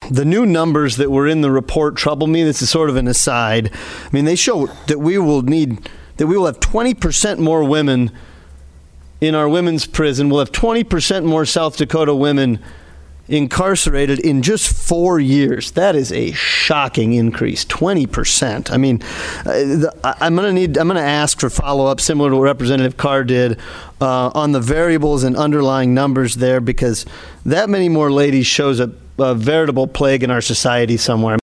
the new numbers that were in the report trouble me. This is sort of an aside. I mean, they show that we will have 20% more women in our women's prison. We'll have 20% more South Dakota women incarcerated in just 4 years. That is a shocking increase, 20%. I mean, I'm going to ask for follow-up similar to what Representative Carr did on the variables and underlying numbers there, because that many more ladies shows a veritable plague in our society somewhere.